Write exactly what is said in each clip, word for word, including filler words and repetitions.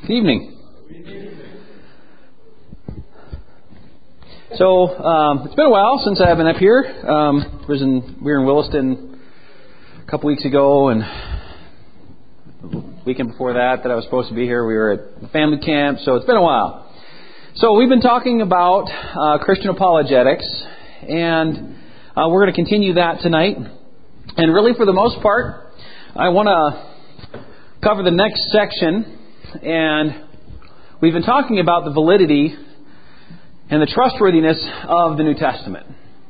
Good evening. So, um, it's been a while since I've been up here. Um, was in, we were in Williston a couple weeks ago, and the weekend before that, that I was supposed to be here, we were at the family camp, so it's been a while. So we've been talking about uh, Christian apologetics, and uh, we're going to continue that tonight. And really, for the most part, I want to cover the next section. And we've been talking about the validity and the trustworthiness of the New Testament.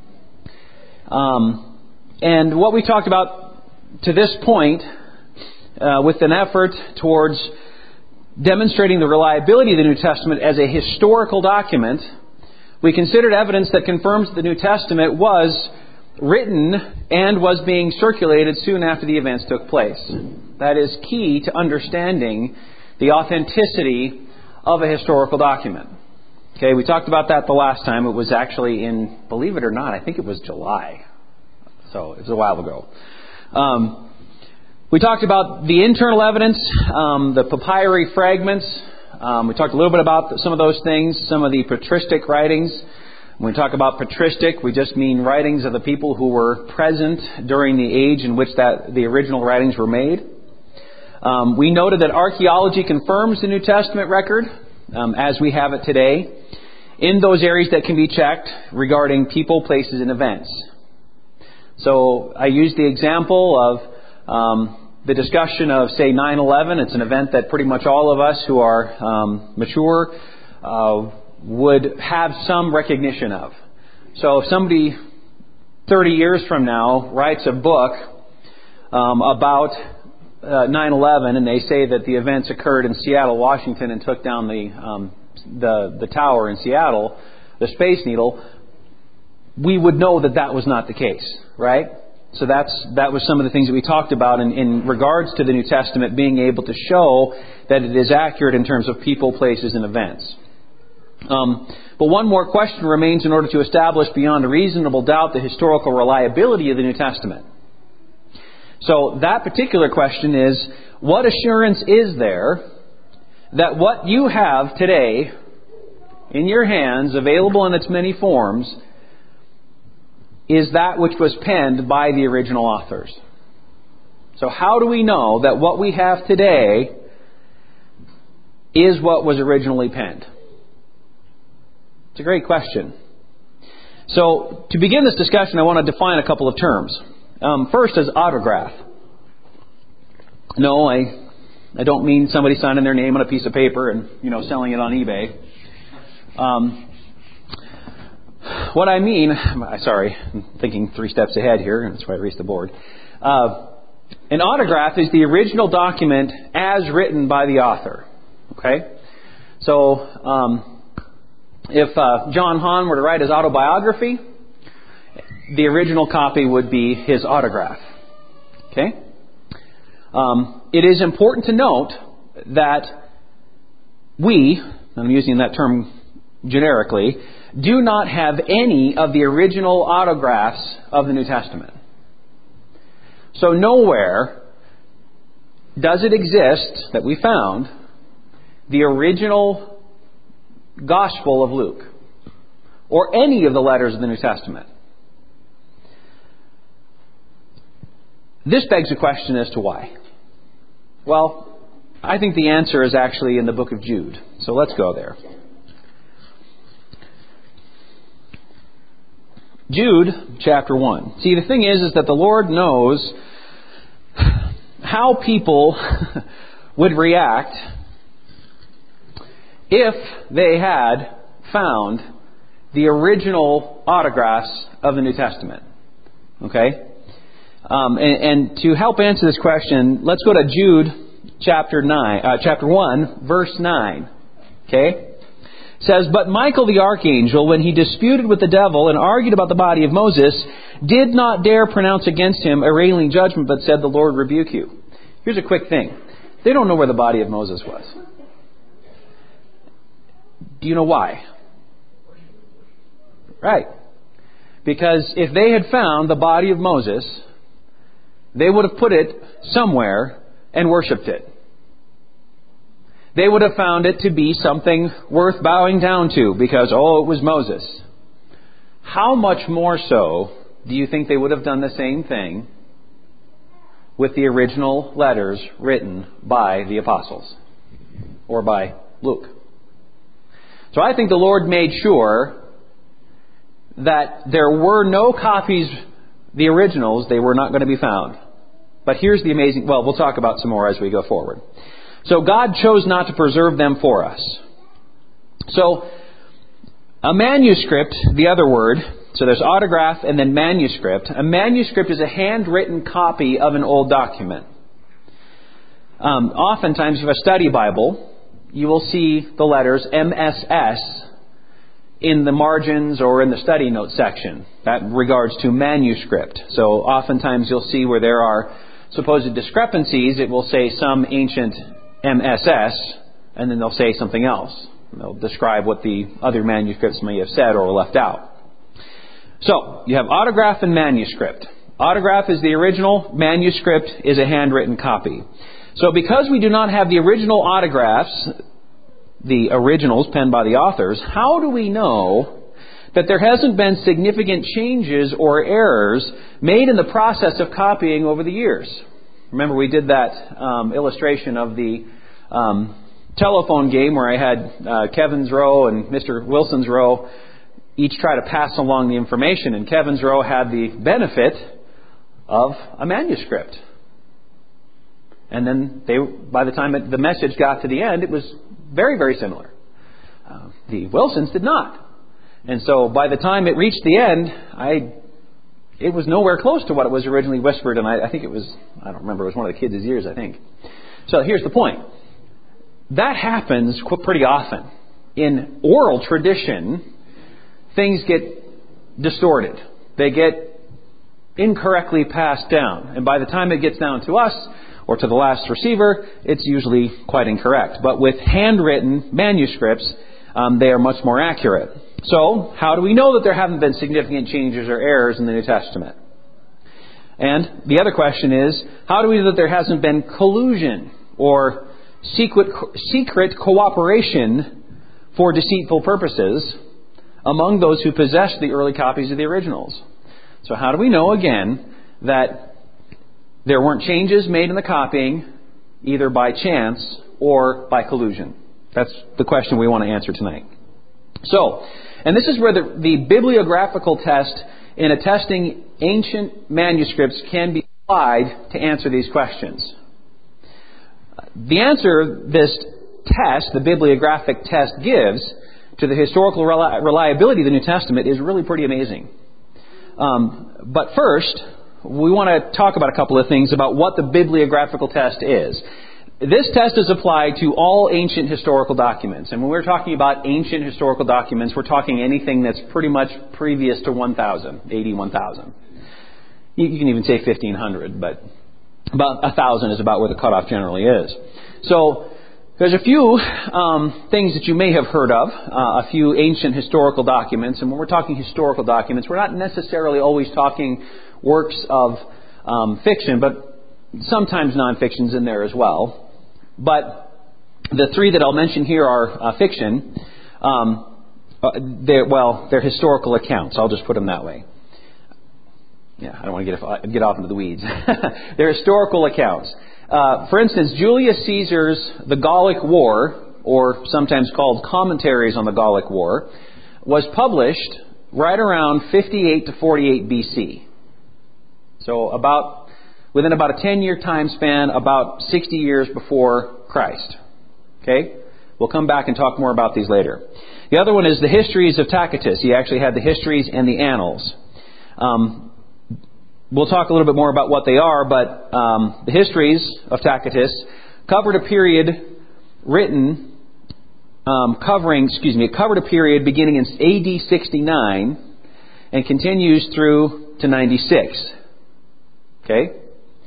Um, and what we talked about to this point, uh, with an effort towards demonstrating the reliability of the New Testament as a historical document, we considered evidence that confirms that the New Testament was written and was being circulated soon after the events took place. That is key to understanding the authenticity of a historical document. Okay, we talked about that the last time. It was actually in, believe it or not, I think it was July. So it was a while ago. Um, we talked about the internal evidence, um, the papyri fragments. Um, we talked a little bit about some of those things, some of the patristic writings. When we talk about patristic, we just mean writings of the people who were present during the age in which that the original writings were made. Um, we noted that archaeology confirms the New Testament record, um, as we have it today, in those areas that can be checked regarding people, places, and events. So I used the example of um, the discussion of, say, nine eleven. It's an event that pretty much all of us who are um, mature uh, would have some recognition of. So if somebody thirty years from now writes a book um, about Uh, nine eleven, and they say that the events occurred in Seattle, Washington, and took down the um, the the tower in Seattle, the Space Needle, we would know that that was not the case, right? So that's that was some of the things that we talked about in, in regards to the New Testament being able to show that it is accurate in terms of people, places, and events. Um, but one more question remains in order to establish beyond a reasonable doubt the historical reliability of the New Testament. So that particular question is, what assurance is there that what you have today in your hands, available in its many forms, is that which was penned by the original authors? So how do we know that what we have today is what was originally penned? It's a great question. So to begin this discussion, I want to define a couple of terms. Um, first is autograph. No, I I don't mean somebody signing their name on a piece of paper and, you know, selling it on eBay. Um, what I mean, sorry, I'm thinking three steps ahead here, and that's why I raised the board. Uh, an autograph is the original document as written by the author. Okay? So, um, if uh, John Hahn were to write his autobiography, the original copy would be his autograph. Okay? Um, it is important to note that we, I'm using that term generically, do not have any of the original autographs of the New Testament. So nowhere does it exist that we found the original Gospel of Luke or any of the letters of the New Testament. This begs the question as to why. Well, I think the answer is actually in the book of Jude. So let's go there. Jude, chapter one. See, the thing is, is that the Lord knows how people would react if they had found the original autographs of the New Testament. Okay? Um, and, and to help answer this question, let's go to Jude chapter nine, uh, chapter one, verse nine. Okay, it says, "But Michael the archangel, when he disputed with the devil and argued about the body of Moses, did not dare pronounce against him a railing judgment, but said, 'The Lord rebuke you.'" Here's a quick thing: they don't know where the body of Moses was. Do you know why? Right, because if they had found the body of Moses, they would have put it somewhere and worshipped it. they would have found it to be something worth bowing down to because, oh, it was Moses. How much more so do you think they would have done the same thing with the original letters written by the apostles or by Luke? So I think the Lord made sure that there were no copies, the originals, they were not going to be found. But here's the amazing, well, we'll talk about some more as we go forward. So God chose not to preserve them for us. So a manuscript, the other word, so there's autograph and then manuscript. A manuscript is a handwritten copy of an old document. Um, oftentimes, if you have a study Bible, you will see the letters M S S in the margins or in the study notes section. That regards to manuscript. So oftentimes you'll see where there are supposed discrepancies, it will say some ancient M S S, and then they'll say something else. They'll describe what the other manuscripts may have said or left out. So, you have autograph and manuscript. Autograph is the original, manuscript is a handwritten copy. So because we do not have the original autographs, the originals penned by the authors, how do we know that there hasn't been significant changes or errors made in the process of copying over the years? Remember, we did that um, illustration of the um, telephone game where I had uh, Kevin's row and Mister Wilson's row each try to pass along the information, and Kevin's row had the benefit of a manuscript. And then they, by the time it, the message got to the end, it was very, very similar. Uh, the Wilsons did not. And so by the time it reached the end, I it was nowhere close to what it was originally whispered, and I, I think it was, I don't remember, it was one of the kids' ears, I think. So here's the point. That happens pretty often. In oral tradition, things get distorted. They get incorrectly passed down. And by the time it gets down to us, or to the last receiver, it's usually quite incorrect. But with handwritten manuscripts, um, they are much more accurate. So, how do we know that there haven't been significant changes or errors in the New Testament? And the other question is, how do we know that there hasn't been collusion or secret, secret cooperation for deceitful purposes among those who possessed the early copies of the originals? So how do we know, again, that there weren't changes made in the copying either by chance or by collusion? That's the question we want to answer tonight. So, and this is where the, the bibliographical test in attesting ancient manuscripts can be applied to answer these questions. The answer this test, the bibliographic test, gives to the historical reliability of the New Testament is really pretty amazing. Um, but first, we want to talk about a couple of things about what the bibliographical test is. This test is applied to all ancient historical documents. And when we're talking about ancient historical documents, we're talking anything that's pretty much previous to one thousand, A D one thousand. You, you can even say fifteen hundred, but about one thousand is about where the cutoff generally is. So there's a few um, things that you may have heard of, uh, a few ancient historical documents. And when we're talking historical documents, we're not necessarily always talking works of um, fiction, but sometimes non-fiction's in there as well. But the three that I'll mention here are uh, fiction. Um, uh, they're, well, they're historical accounts. I'll just put them that way. Yeah, I don't want to get off, get off into the weeds. They're historical accounts. Uh, for instance, Julius Caesar's The Gallic War, or sometimes called Commentaries on the Gallic War, was published right around fifty-eight to forty-eight B C. So about within about a ten-year time span, about sixty years before Christ. Okay? We'll come back and talk more about these later. The other one is the Histories of Tacitus. He actually had the Histories and the Annals. Um, we'll talk a little bit more about what they are, but um, the Histories of Tacitus covered a period written, um, covering, excuse me, it covered a period beginning in A D sixty-nine and continues through to ninety-six. Okay?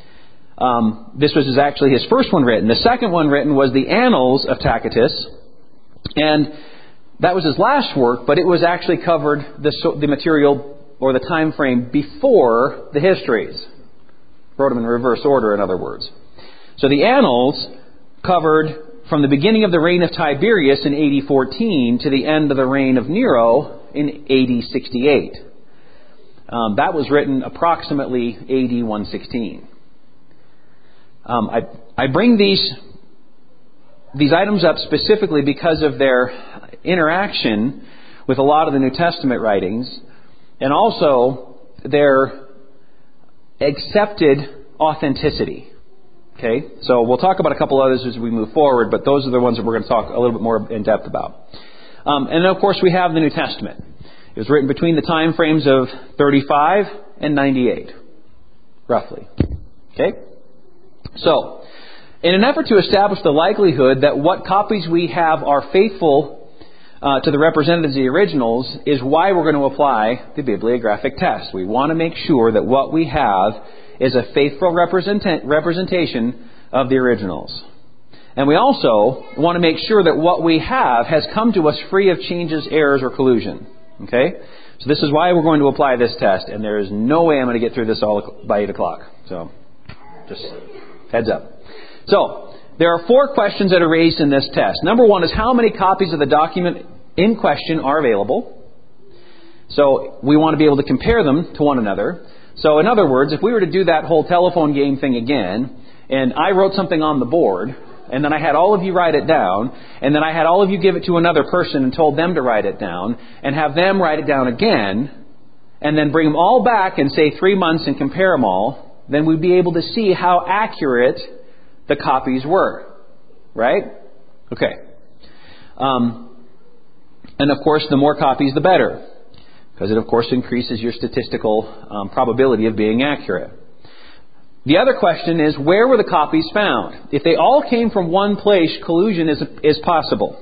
Um, this was his, actually his first one written. The second one written was the Annals of Tacitus, and that was his last work, but it was actually covered the, the material or the time frame before the Histories. Wrote them in reverse order, in other words. So the Annals covered from the beginning of the reign of Tiberius in A D fourteen to the end of the reign of Nero in A D sixty-eight. Um, that was written approximately A D one sixteen. Um, I, I bring these, these items up specifically because of their interaction with a lot of the New Testament writings, and also their accepted authenticity. Okay, so we'll talk about a couple others as we move forward, but those are the ones that we're going to talk a little bit more in depth about. Um, and then, of course, we have the New Testament. It was written between the time frames of thirty-five and ninety-eight, roughly. Okay? So, in an effort to establish the likelihood that what copies we have are faithful uh, to the representatives of the originals is why we're going to apply the bibliographic test. We want to make sure that what we have is a faithful represent- representation of the originals. And we also want to make sure that what we have has come to us free of changes, errors, or collusion. Okay? So this is why we're going to apply this test, and there is no way I'm going to get through this all by eight o'clock. So, just heads up. So, there are four questions that are raised in this test. Number one is how many copies of the document in question are available. So, we want to be able to compare them to one another. So, in other words, if we were to do that whole telephone game thing again, and I wrote something on the board, and then I had all of you write it down, and then I had all of you give it to another person and told them to write it down, and have them write it down again, and then bring them all back in, say, three months and compare them all, then we'd be able to see how accurate the copies were. Right? Okay. Um, and, of course, the more copies, the better, because it, of course, increases your statistical um, probability of being accurate. The other question is, where were the copies found? If they all came from one place, collusion is, is possible.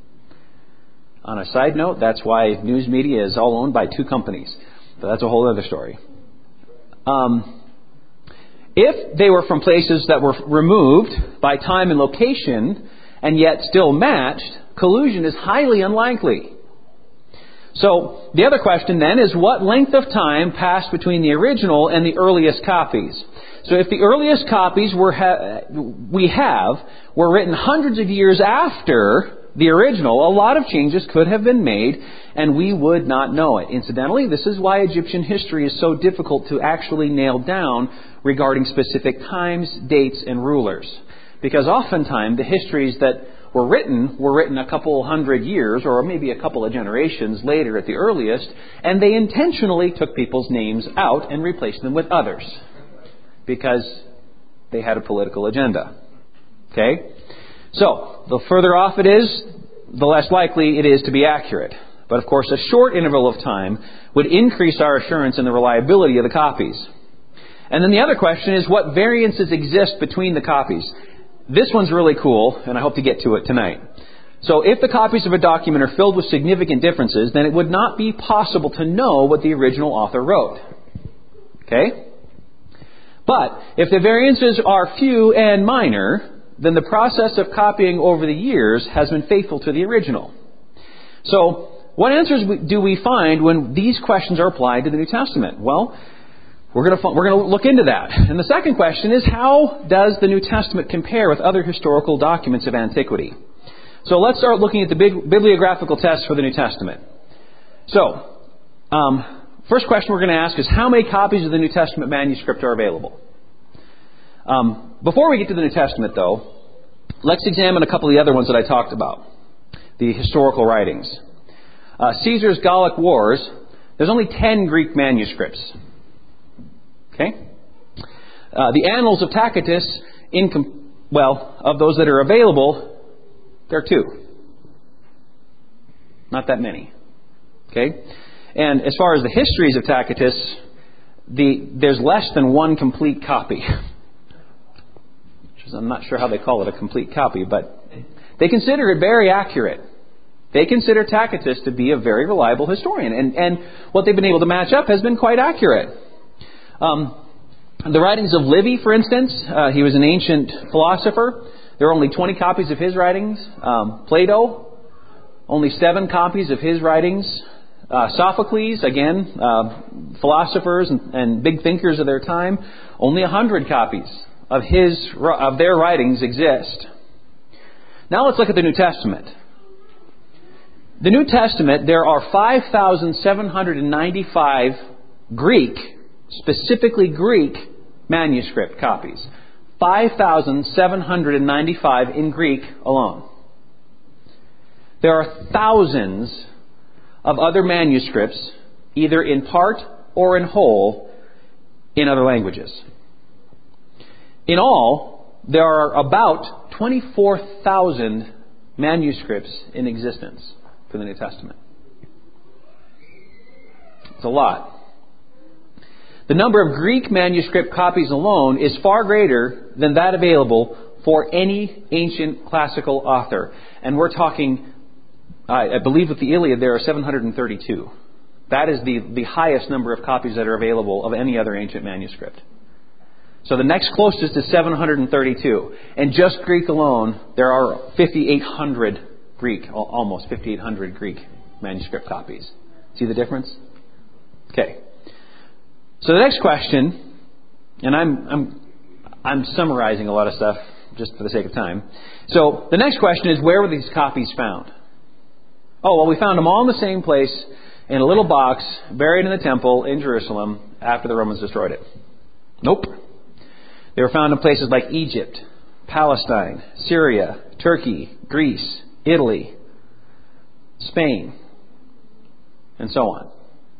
On a side note, that's why news media is all owned by two companies. But that's a whole other story. Um, if they were from places that were removed by time and location, and yet still matched, collusion is highly unlikely. So, the other question then is, what length of time passed between the original and the earliest copies? So if the earliest copies were ha- we have were written hundreds of years after the original, a lot of changes could have been made, and we would not know it. Incidentally, this is why Egyptian history is so difficult to actually nail down regarding specific times, dates, and rulers. Because oftentimes the histories that were written were written a couple hundred years or maybe a couple of generations later at the earliest, and they intentionally took people's names out and replaced them with others because they had a political agenda. Okay? So, the further off it is, the less likely it is to be accurate. But of course, a short interval of time would increase our assurance in the reliability of the copies. And then the other question is, what variances exist between the copies? This one's really cool, and I hope to get to it tonight. So if the copies of a document are filled with significant differences, then it would not be possible to know what the original author wrote. Okay? But if the variances are few and minor, then the process of copying over the years has been faithful to the original. So, what answers do we find when these questions are applied to the New Testament? Well, we're going to we're going to look into that. And the second question is, how does the New Testament compare with other historical documents of antiquity? So let's start looking at the big bibliographical tests for the New Testament. So, um, first question we're going to ask is, how many copies of the New Testament manuscript are available? Um, before we get to the New Testament, though, let's examine a couple of the other ones that I talked about, the historical writings. Uh, Caesar's Gallic Wars, there's only ten Greek manuscripts. Okay? Uh, the Annals of Tacitus, incom- well, of those that are available, there are two. Not that many. Okay? And as far as the histories of Tacitus, the, there's less than one complete copy. I'm not sure how they call it a complete copy, but they consider it very accurate. They consider Tacitus to be a very reliable historian. And, and what they've been able to match up has been quite accurate. Um, the writings of Livy, for instance, uh, he was an ancient philosopher. There are only twenty copies of his writings. Um, Plato, only seven copies of his writings. Uh, Sophocles, again, uh, philosophers and, and big thinkers of their time, only a hundred copies of his of their writings exist. Now let's look at the New Testament. The New Testament, there are five thousand seven hundred ninety-five Greek, specifically Greek, manuscript copies. five thousand seven hundred ninety-five in Greek alone. There are thousands of other manuscripts, either in part or in whole, in other languages. In all, there are about twenty-four thousand manuscripts in existence for the New Testament. It's a lot. The number of Greek manuscript copies alone is far greater than that available for any ancient classical author. And we're talking, I believe with the Iliad there are seven hundred thirty-two. That is the, the highest number of copies that are available of any other ancient manuscript. So the next closest is seven hundred thirty-two. And just Greek alone, there are fifty-eight hundred Greek, almost fifty-eight hundred Greek manuscript copies. See the difference? Okay. So the next question, and I'm I'm I'm summarizing a lot of stuff just for the sake of time. So the next question is, where were these copies found? Oh, well, we found them all in the same place in a little box buried in the temple in Jerusalem after the Romans destroyed it. Nope. They were found in places like Egypt, Palestine, Syria, Turkey, Greece, Italy, Spain, and so on.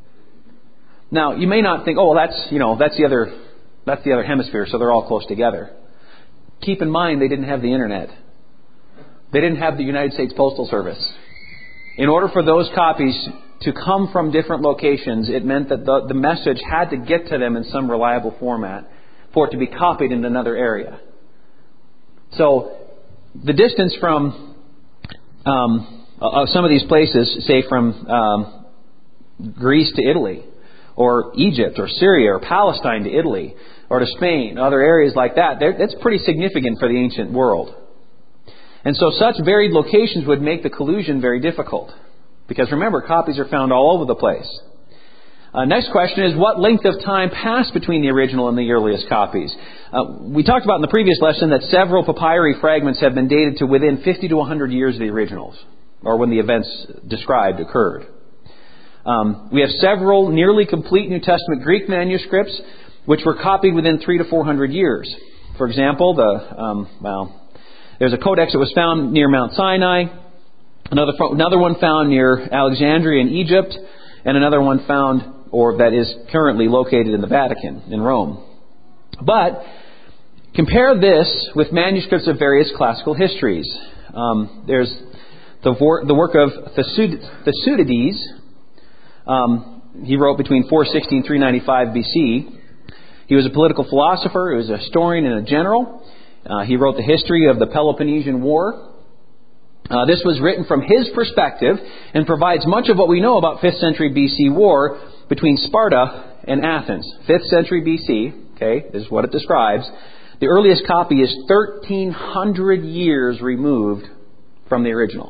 Now, you may not think, oh, well, that's, you know, that's the other, that's the other hemisphere, so they're all close together. Keep in mind, they didn't have the internet. They didn't have the United States Postal Service. In order for those copies to come from different locations, it meant that the, the message had to get to them in some reliable format for it to be copied in another area. So, the distance from um, uh, some of these places, say from um, Greece to Italy, or Egypt, or Syria, or Palestine to Italy, or to Spain, other areas like that, that's pretty significant for the ancient world. And so such varied locations would make the collusion very difficult. Because remember, copies are found all over the place. Uh, next question is, what length of time passed between the original and the earliest copies? Uh, we talked about in the previous lesson that several papyri fragments have been dated to within fifty to one hundred years of the originals, or when the events described occurred. Um, we have several nearly complete New Testament Greek manuscripts which were copied within three to four hundred years. For example, the um, well, there's a codex that was found near Mount Sinai, another another one found near Alexandria in Egypt, and another one found, or that is currently located in the Vatican in Rome. But compare this with manuscripts of various classical histories. Um, there's the, vor- the work of Thucydides. Um, he wrote between four sixty and three ninety-five B C. He was a political philosopher. He was a historian and a general. Uh, he wrote the history of the Peloponnesian War. Uh, this was written from his perspective and provides much of what we know about fifth century B C war between Sparta and Athens. fifth century B C, okay, is what it describes. The earliest copy is thirteen hundred years removed from the original.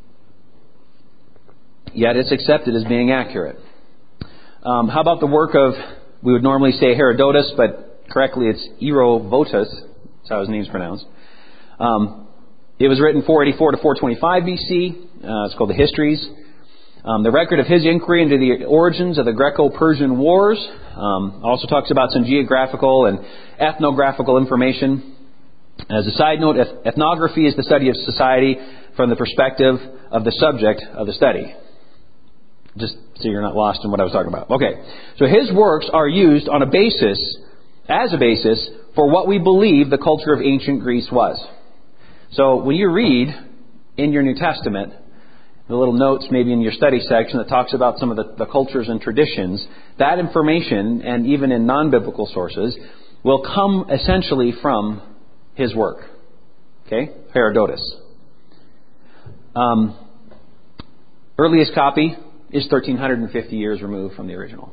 Yet it's accepted as being accurate. Um, how about the work of, we would normally say Herodotus, but correctly it's Erovotus. That's how his name's pronounced. Um, it was written four eighty-four to four twenty-five B C. Uh, it's called the Histories. Um, the record of his inquiry into the origins of the Greco-Persian Wars um, also talks about some geographical and ethnographical information. As a side note, eth- ethnography is the study of society from the perspective of the subject of the study. Just so you're not lost in what I was talking about. Okay, so his works are used on a basis, as a basis, for what we believe the culture of ancient Greece was. So when you read in your New Testament, the little notes maybe in your study section that talks about some of the, the cultures and traditions, that information, and even in non-biblical sources, will come essentially from his work. Okay? Herodotus. Um, earliest copy is one thousand three hundred fifty years removed from the original.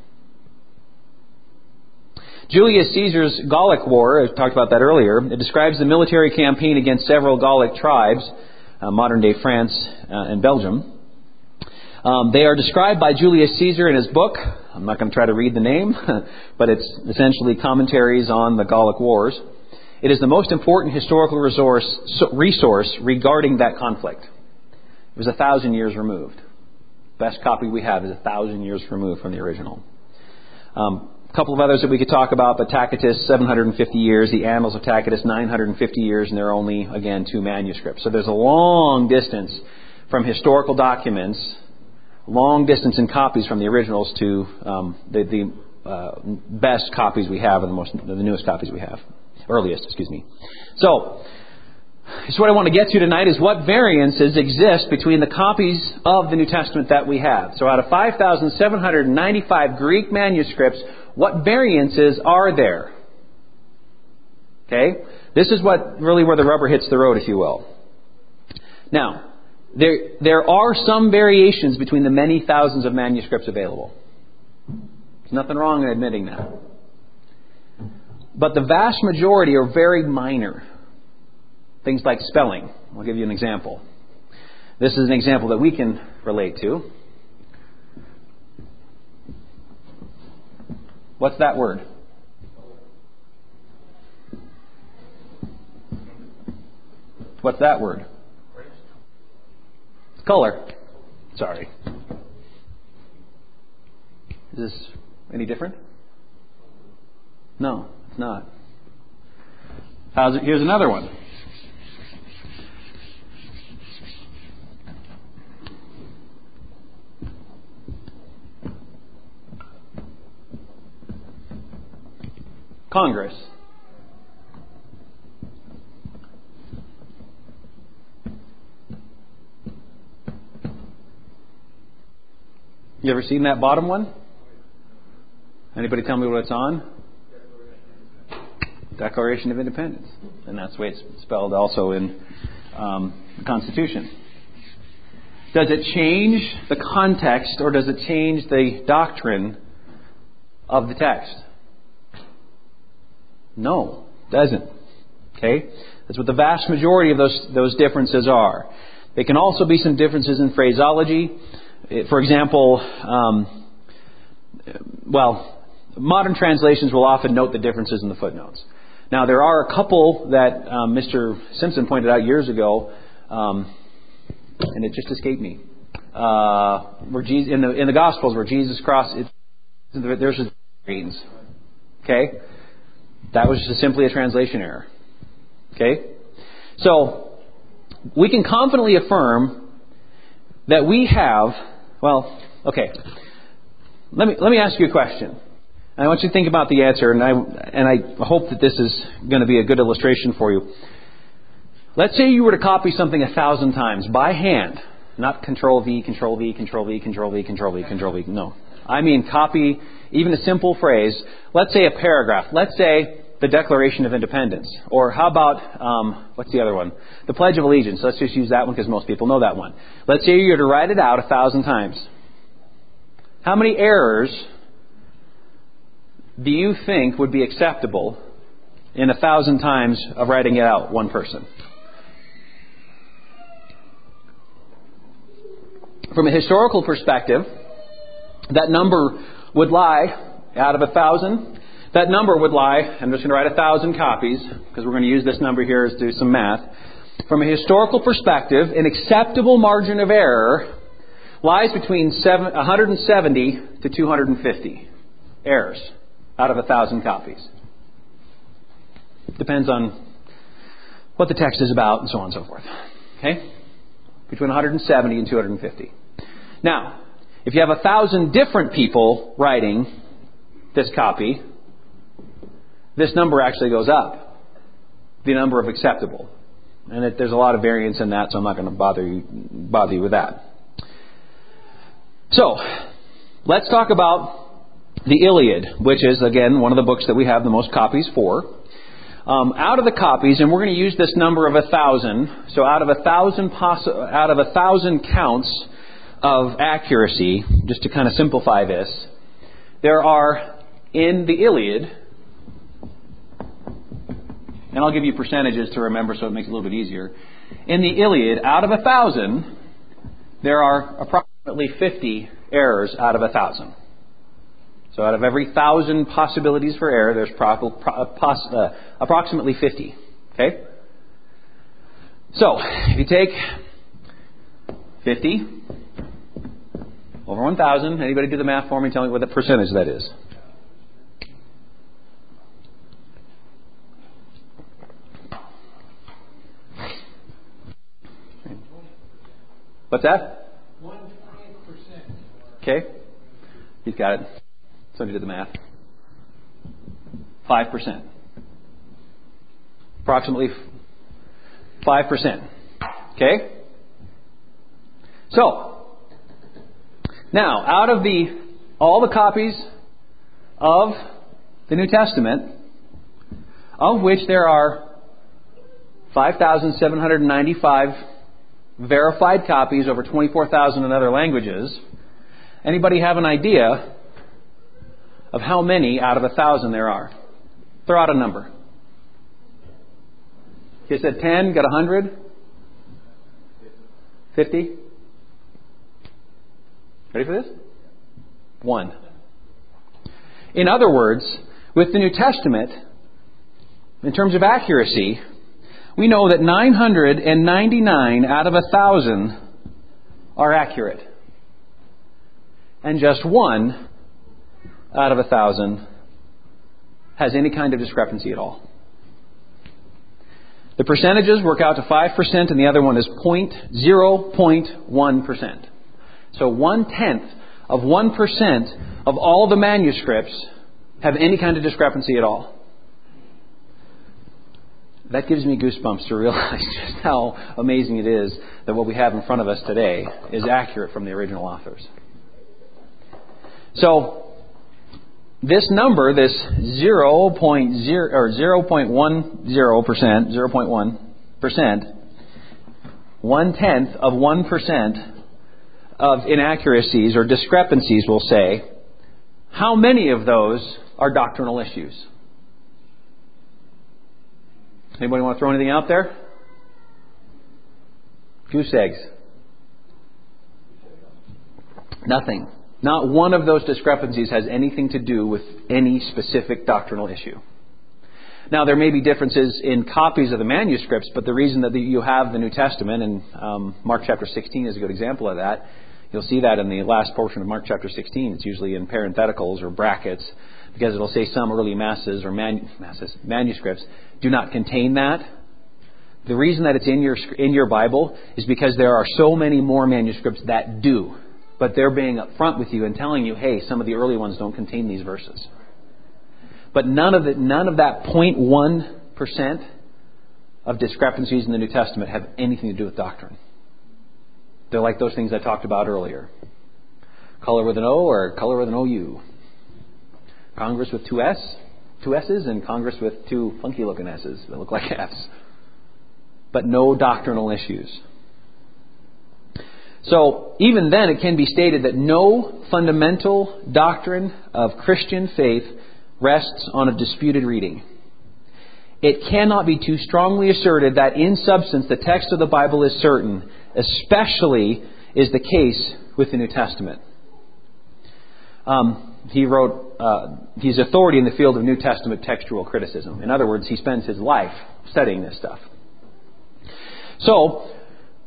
Julius Caesar's Gallic War, I talked about that earlier, it describes the military campaign against several Gallic tribes, uh, modern-day France uh, and Belgium. Um, they are described by Julius Caesar in his book. I'm not going to try to read the name, but it's essentially commentaries on the Gallic Wars. It is the most important historical resource, resource regarding that conflict. It was a thousand years removed. Best copy we have is a thousand years removed from the original. Um, a couple of others that we could talk about, but Tacitus, seven hundred fifty years. The Annals of Tacitus, nine hundred fifty years, and there are only, again, two manuscripts. So there's a long distance from historical documents, long distance in copies from the originals to um, the, the uh, best copies we have, and the most, the newest copies we have. Earliest, excuse me. So, so what I want to get to tonight is what variances exist between the copies of the New Testament that we have. So out of five thousand seven hundred ninety-five Greek manuscripts, what variances are there? Okay? This is what really where the rubber hits the road, if you will. Now, there, there are some variations between the many thousands of manuscripts available. There's nothing wrong in admitting that. But the vast majority are very minor. Things like spelling. I'll give you an example. This is an example that we can relate to. What's that word? What's that word? Color. Sorry. Is this any different? No, it's not. How's it? Here's another one. Congress. You ever seen that bottom one? Anybody tell me what it's on? Declaration of Independence. And that's the way it's spelled also in um, the Constitution. Does it change the context or does it change the doctrine of the text? No, it doesn't. Okay? That's what the vast majority of those those differences are. There can also be some differences in phraseology. For example, um, well, modern translations will often note the differences in the footnotes. Now, there are a couple that um, Mister Simpson pointed out years ago, um, and it just escaped me. Uh, where Jesus, in the in the Gospels, where Jesus crossed, it, there's a greens. Okay, that was just simply a translation error. Okay, so we can confidently affirm that we have. Well, okay. Let me let me ask you a question. I want you to think about the answer, and I and I hope that this is going to be a good illustration for you. Let's say you were to copy something a thousand times by hand, not Control V, Control V, Control V, Control V, Control V, Control V. No, I mean copy even a simple phrase. Let's say a paragraph. Let's say the Declaration of Independence, or how about um, what's the other one? The Pledge of Allegiance. Let's just use that one because most people know that one. Let's say you were to write it out a thousand times. How many errors do you think would be acceptable in a thousand times of writing it out, one person? From a historical perspective, that number would lie out of a thousand. That number would lie, I'm just going to write a thousand copies because we're going to use this number here to do some math. From a historical perspective, an acceptable margin of error lies between seven, one hundred seventy to two hundred fifty errors out of a thousand copies. Depends on what the text is about and so on and so forth. Okay? Between one hundred seventy and two hundred fifty. Now, if you have a thousand different people writing this copy, this number actually goes up. The number of acceptable. And it, there's a lot of variance in that, so I'm not going to bother you, bother you with that. So, let's talk about the Iliad, which is, again, one of the books that we have the most copies for. Um, out of the copies, and we're going to use this number of a thousand. So, out of a thousand, poss- out of a thousand counts of accuracy, just to kind of simplify this, there are in the Iliad, and I'll give you percentages to remember so it makes it a little bit easier. In the Iliad, out of a thousand, there are approximately fifty errors out of a thousand. So out of every thousand possibilities for error, there's pro- pro- pos- uh, approximately fifty. Okay? So, if you take fifty over one thousand, anybody do the math for me? Tell me what the percentage that is. What's that? one twentieth percent. Okay. He's got it. Somebody did the math. five percent. Approximately five percent. Okay? So, now, out of the all the copies of the New Testament, of which there are five thousand seven hundred ninety-five verified copies, over twenty-four thousand in other languages, anybody have an idea of how many out of a thousand there are? Throw out a number. You said ten, got a hundred? Fifty? Ready for this? One. In other words, with the New Testament, in terms of accuracy, we know that nine hundred ninety-nine out of a thousand are accurate. And just one out of a thousand has any kind of discrepancy at all. The percentages work out to five percent and the other one is zero point zero one percent. So one-tenth of one percent of all the manuscripts have any kind of discrepancy at all. That gives me goosebumps to realize just how amazing it is that what we have in front of us today is accurate from the original authors. So, this number, this zero point zero or zero point one zero percent, zero point one percent, one-tenth of one percent of inaccuracies or discrepancies, we'll say, how many of those are doctrinal issues? Anybody want to throw anything out there? Goose eggs. Nothing. Not one of those discrepancies has anything to do with any specific doctrinal issue. Now, there may be differences in copies of the manuscripts, but the reason that you have the New Testament, and um, Mark chapter sixteen is a good example of that. You'll see that in the last portion of Mark chapter sixteen. It's usually in parentheticals or brackets, because it'll say some early masses or man, masses, manuscripts do not contain that. The reason that it's in your in your Bible is because there are so many more manuscripts that do. But they're being upfront with you and telling you, hey, some of the early ones don't contain these verses. But none of it, none of that zero point one percent of discrepancies in the New Testament have anything to do with doctrine. They're like those things I talked about earlier. Color with an O or color with an O U. Congress with two S, two S's, and Congress with two funky looking S's that look like F's. But no doctrinal issues. So, even then it can be stated that no fundamental doctrine of Christian faith rests on a disputed reading. It cannot be too strongly asserted that in substance the text of the Bible is certain, especially is the case with the New Testament. Um, he wrote, uh, he's authority in the field of New Testament textual criticism. In other words, he spends his life studying this stuff. So,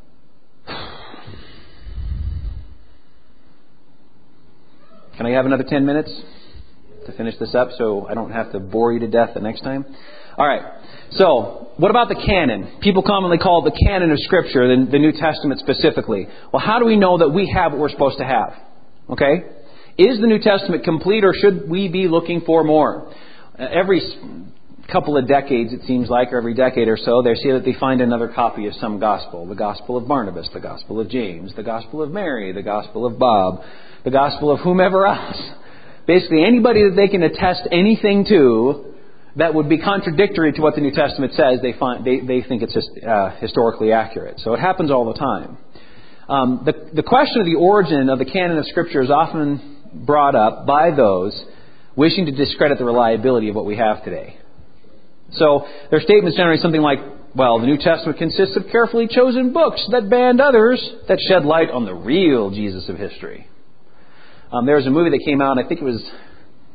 can I have another ten minutes to finish this up so I don't have to bore you to death the next time? All right. So, what about the canon? People commonly call it the canon of Scripture, the, the New Testament specifically. Well, how do we know that we have what we're supposed to have? Okay? Is the New Testament complete, or should we be looking for more? Uh, every couple of decades, it seems like, or every decade or so, they say that they find another copy of some gospel. The Gospel of Barnabas, the Gospel of James, the Gospel of Mary, the Gospel of Bob, the Gospel of whomever else. Basically, anybody that they can attest anything to that would be contradictory to what the New Testament says, they find they, they think it's just, uh, historically accurate. So it happens all the time. Um, the, the question of the origin of the canon of Scripture is often brought up by those wishing to discredit the reliability of what we have today. So their statements generally something like, well, the New Testament consists of carefully chosen books that banned others that shed light on the real Jesus of history. Um, there was a movie that came out, I think it was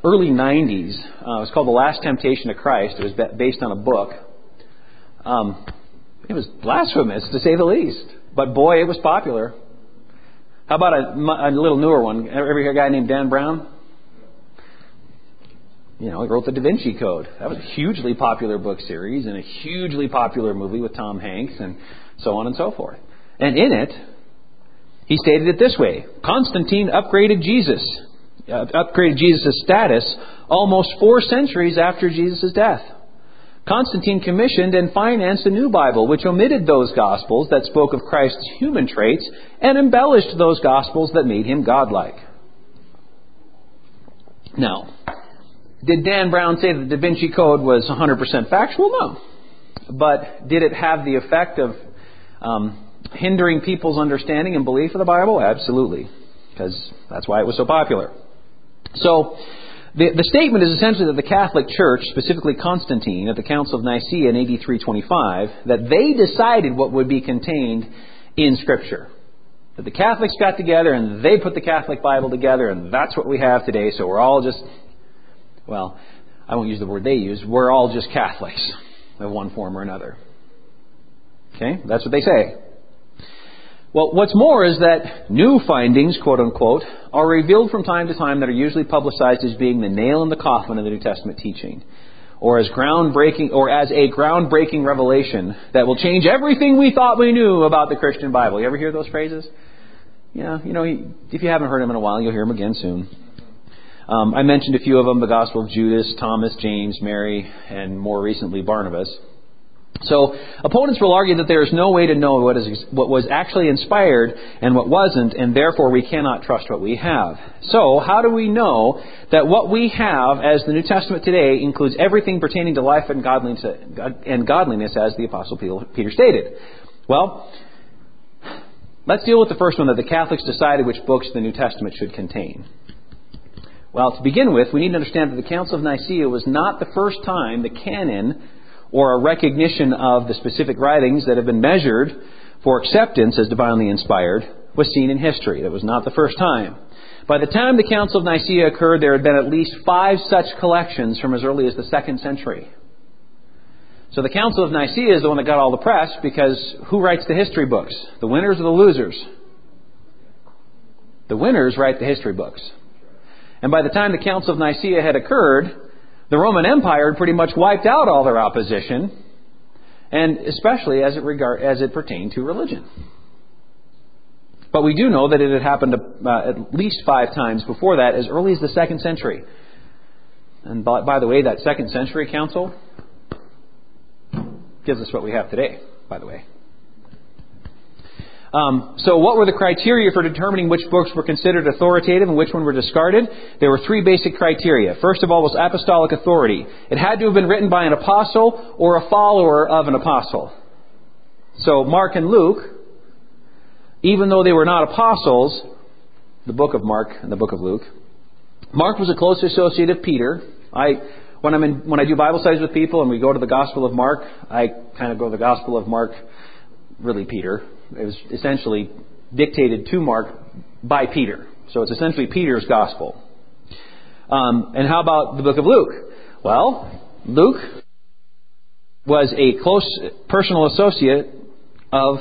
early nineties. Uh, it was called The Last Temptation of Christ. It was be- based on a book. Um, it was blasphemous, to say the least. But boy, it was popular. How about a, a little newer one? Ever hear a guy named Dan Brown? You know, he wrote the Da Vinci Code. That was a hugely popular book series and a hugely popular movie with Tom Hanks and so on and so forth. And in it, he stated it this way: Constantine upgraded Jesus, uh, upgraded Jesus' status almost four centuries after Jesus' death. Constantine commissioned and financed a new Bible, which omitted those Gospels that spoke of Christ's human traits and embellished those Gospels that made him godlike. Now, did Dan Brown say the Da Vinci Code was one hundred percent factual? No. But did it have the effect of um, hindering people's understanding and belief of the Bible? Absolutely. Because that's why it was so popular. So, The, the statement is essentially that the Catholic Church, specifically Constantine, at the Council of Nicaea in A D three twenty-five, that they decided what would be contained in Scripture. That the Catholics got together and they put the Catholic Bible together, and that's what we have today. So we're all just, well, I won't use the word they use, we're all just Catholics of one form or another. Okay? That's what they say. Well, what's more is that new findings, quote unquote, are revealed from time to time that are usually publicized as being the nail in the coffin of the New Testament teaching, or as groundbreaking, or as a groundbreaking revelation that will change everything we thought we knew about the Christian Bible. You ever hear those phrases? Yeah, you know, if you haven't heard them in a while, you'll hear them again soon. Um, I mentioned a few of them: the Gospel of Judas, Thomas, James, Mary, and more recently Barnabas. So, opponents will argue that there is no way to know what is what was actually inspired and what wasn't, and therefore we cannot trust what we have. So, how do we know that what we have as the New Testament today includes everything pertaining to life and godliness, and godliness as the Apostle Peter stated? Well, let's deal with the first one, that the Catholics decided which books the New Testament should contain. Well, to begin with, we need to understand that the Council of Nicaea was not the first time the canon, or a recognition of the specific writings that have been measured for acceptance as divinely inspired, was seen in history. That was not the first time. By the time the Council of Nicaea occurred, there had been at least five such collections from as early as the second century. So the Council of Nicaea is the one that got all the press, because who writes the history books? The winners or the losers? The winners write the history books. And by the time the Council of Nicaea had occurred, the Roman Empire had pretty much wiped out all their opposition, and especially as it regard as it pertained to religion. But we do know that it had happened uh, at least five times before that, as early as the second century. And by, by the way, that second century council gives us what we have today, by the way. Um, so what were the criteria for determining which books were considered authoritative and which one were discarded? There were three basic criteria. First of all was apostolic authority. It had to have been written by an apostle or a follower of an apostle. So Mark and Luke, even though they were not apostles, the book of Mark and the book of Luke, Mark was a close associate of Peter. I, when I'm in, when I do Bible studies with people and we go to the Gospel of Mark, I kind of go to the Gospel of Mark, really Peter. It was essentially dictated to Mark by Peter. So it's essentially Peter's gospel. Um, and how about the book of Luke? Well, Luke was a close personal associate of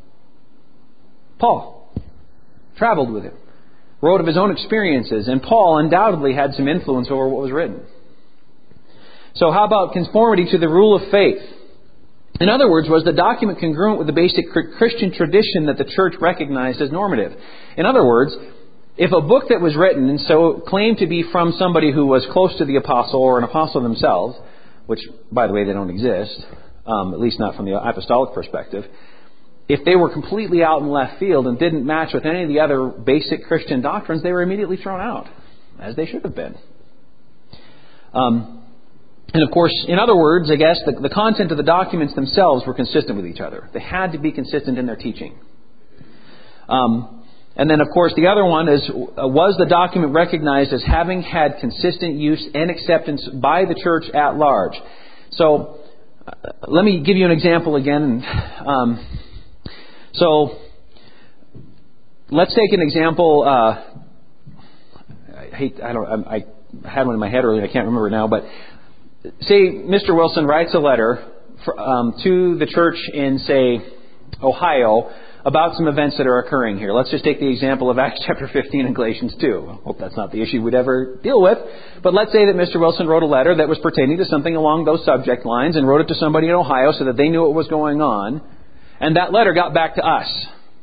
Paul. Traveled with him. Wrote of his own experiences. And Paul undoubtedly had some influence over what was written. So how about conformity to the rule of faith? In other words, was the document congruent with the basic Christian tradition that the church recognized as normative? In other words, if a book that was written and so claimed to be from somebody who was close to the apostle or an apostle themselves, which, by the way, they don't exist, um, at least not from the apostolic perspective, if they were completely out in left field and didn't match with any of the other basic Christian doctrines, they were immediately thrown out, as they should have been. Um... And of course, in other words, I guess, the, the content of the documents themselves were consistent with each other. They had to be consistent in their teaching. Um, and then, of course, the other one is, uh, was the document recognized as having had consistent use and acceptance by the church at large? So, uh, let me give you an example again. Um, so, let's take an example. Uh, I hate. I don't. I. I I had one in my head earlier, I can't remember now, but say Mister Wilson writes a letter for, um, to the church in, say, Ohio about some events that are occurring here. Let's just take the example of Acts chapter fifteen and Galatians two. I hope that's not the issue we'd ever deal with. But let's say that Mister Wilson wrote a letter that was pertaining to something along those subject lines and wrote it to somebody in Ohio so that they knew what was going on. And that letter got back to us.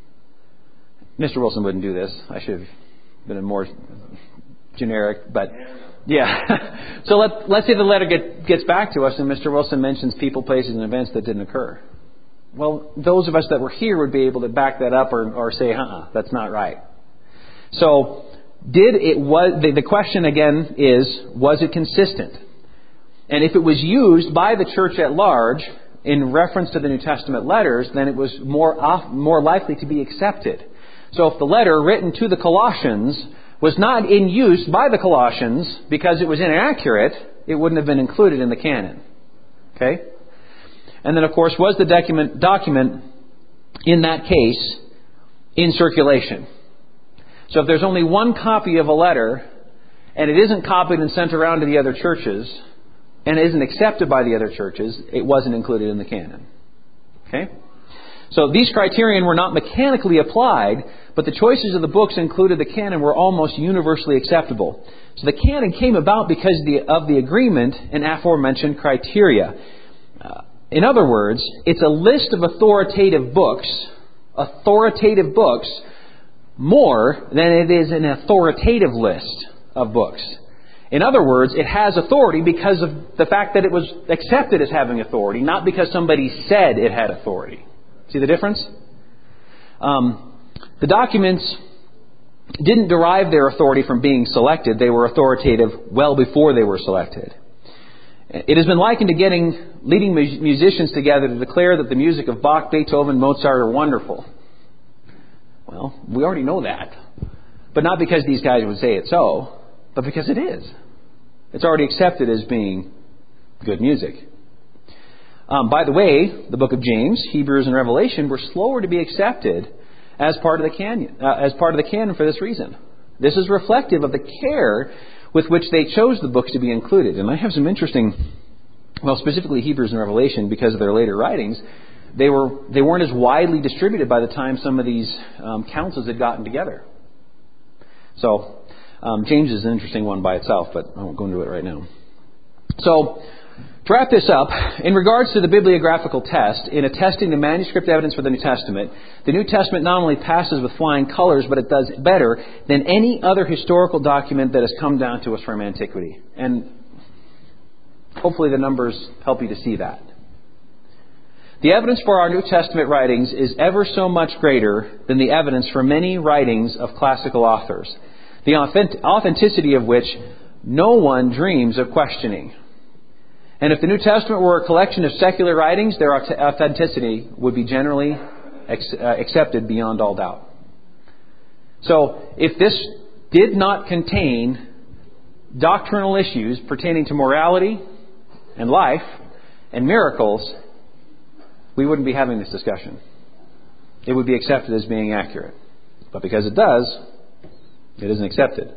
Mister Wilson wouldn't do this. I should have been a more generic, but yeah. So let, let's say the letter get, gets back to us and Mister Wilson mentions people, places, and events that didn't occur. Well, those of us that were here would be able to back that up or, or say, uh-uh, that's not right. So, did it was the, the question again is, was it consistent? And if it was used by the church at large in reference to the New Testament letters, then it was more off, more likely to be accepted. So if the letter written to the Colossians was not in use by the Colossians because it was inaccurate, it wouldn't have been included in the canon. Okay? And then, of course, was the document, document in that case in circulation? So if there's only one copy of a letter and it isn't copied and sent around to the other churches and it isn't accepted by the other churches, it wasn't included in the canon. Okay? So these criterion were not mechanically applied, but the choices of the books included the canon were almost universally acceptable. So the canon came about because of the, of the agreement and aforementioned criteria. Uh, in other words, it's a list of authoritative books, authoritative books, more than it is an authoritative list of books. In other words, it has authority because of the fact that it was accepted as having authority, not because somebody said it had authority. See the difference? Um, the documents didn't derive their authority from being selected. They were authoritative well before they were selected. It has been likened to getting leading musicians together to declare that the music of Bach, Beethoven, Mozart are wonderful. Well, we already know that. But not because these guys would say it so, but because it is. It's already accepted as being good music. Um, by the way, the book of James, Hebrews, and Revelation were slower to be accepted as part of the canon, uh, as part of the canon for this reason. This is reflective of the care with which they chose the books to be included. And I have some interesting, well, specifically Hebrews and Revelation, because of their later writings, they were they weren't as widely distributed by the time some of these um, councils had gotten together. So um, James is an interesting one by itself, but I won't go into it right now. So, to wrap this up, in regards to the bibliographical test, in attesting the manuscript evidence for the New Testament, the New Testament not only passes with flying colors, but it does better than any other historical document that has come down to us from antiquity. And hopefully the numbers help you to see that. The evidence for our New Testament writings is ever so much greater than the evidence for many writings of classical authors, the authenticity of which no one dreams of questioning. And if the New Testament were a collection of secular writings, their authenticity would be generally ex- uh, accepted beyond all doubt. So, if this did not contain doctrinal issues pertaining to morality and life and miracles, we wouldn't be having this discussion. It would be accepted as being accurate. But because it does, it isn't accepted.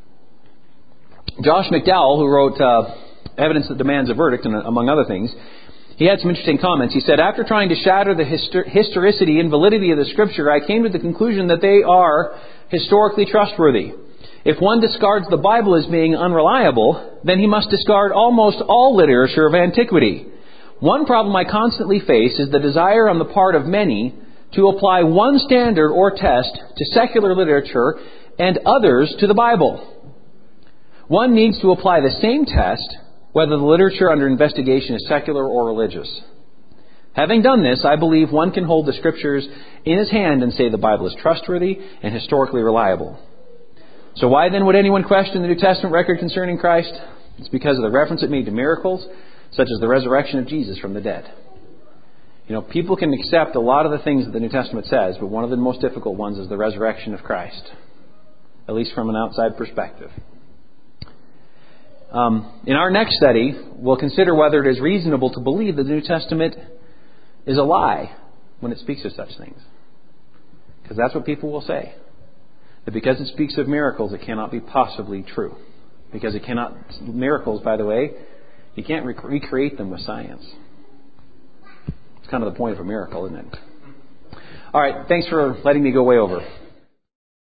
Josh McDowell, who wrote uh, Evidence That Demands a Verdict, and among other things, he had some interesting comments. He said, after trying to shatter the histor- historicity and validity of the Scripture, I came to the conclusion that they are historically trustworthy. If one discards the Bible as being unreliable, then he must discard almost all literature of antiquity. One problem I constantly face is the desire on the part of many to apply one standard or test to secular literature and others to the Bible. One needs to apply the same test whether the literature under investigation is secular or religious. Having done this, I believe one can hold the Scriptures in his hand and say the Bible is trustworthy and historically reliable. So why then would anyone question the New Testament record concerning Christ? It's because of the reference it made to miracles, such as the resurrection of Jesus from the dead. You know, people can accept a lot of the things that the New Testament says, but one of the most difficult ones is the resurrection of Christ, at least from an outside perspective. Um, in our next study, we'll consider whether it is reasonable to believe that the New Testament is a lie when it speaks of such things. Because that's what people will say. That because it speaks of miracles, it cannot be possibly true. Because it cannot, miracles, by the way, you can't rec- recreate them with science. It's kind of the point of a miracle, isn't it? All right, thanks for letting me go way over.